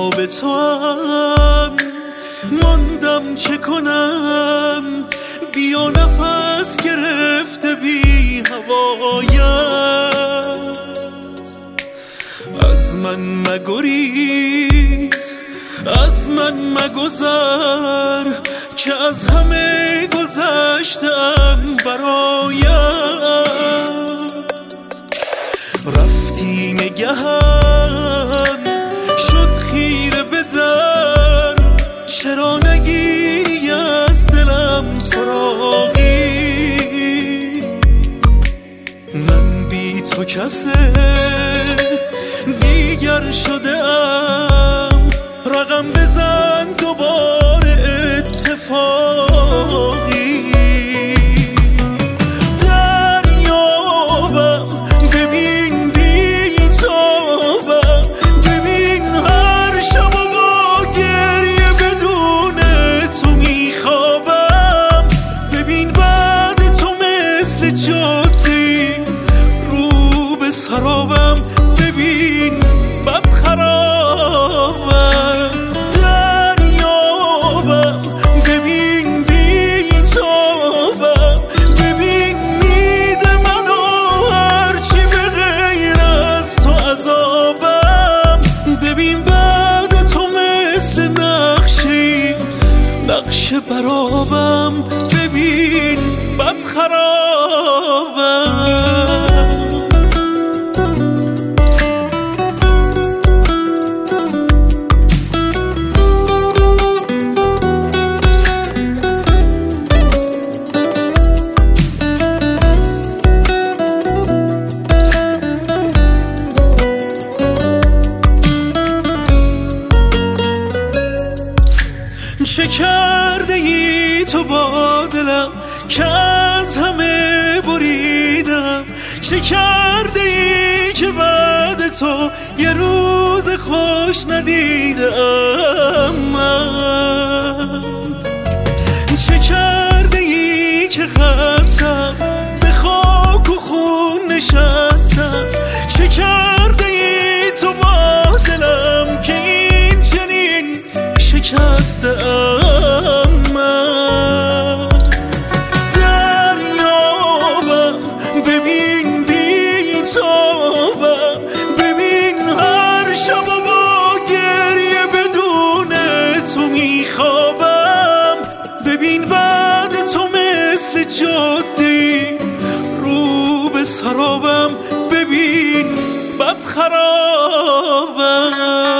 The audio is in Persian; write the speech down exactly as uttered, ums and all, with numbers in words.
خواب تو هم ماندم، چه کنم بیا نفس گرفته بی هوایت. از من مگریز، از من مگذر که از همه گذشتم برایت. رفتی نگهم شد خیره به در، چرا نگیری از دلم سراغی؟ من بی تو کسه دیگر شده ام، رقم بزن دوباره اتفاقی. دریابم ببین بی تابم، ببین هر شب و با گریه بدون تو میخوابم. ببین بعد تو مثل جادی رو به سرابم، ببین بد خرابم. دریابم ببین بی تابم، ببین نید منو هرچی به غیر از تو عذابم. ببین بعد تو مثل نقشی نقش برابم، ببین بد خرابم. چه کرده ای تو با دلم که از همه بریدم؟ چه کرده ای که بعد تو یه روز خوش ندیدم من؟ چه کرده ای که خستم به خاک و خون نشستم؟ چه کرده ای تو با دلم که این چنین شکستم من؟ دریابم ببین بی تابم، ببین هر شب و با گریه بدون تو میخوابم. ببین بعد تو مثل جادی رو به سرابم، ببین بد خرابم.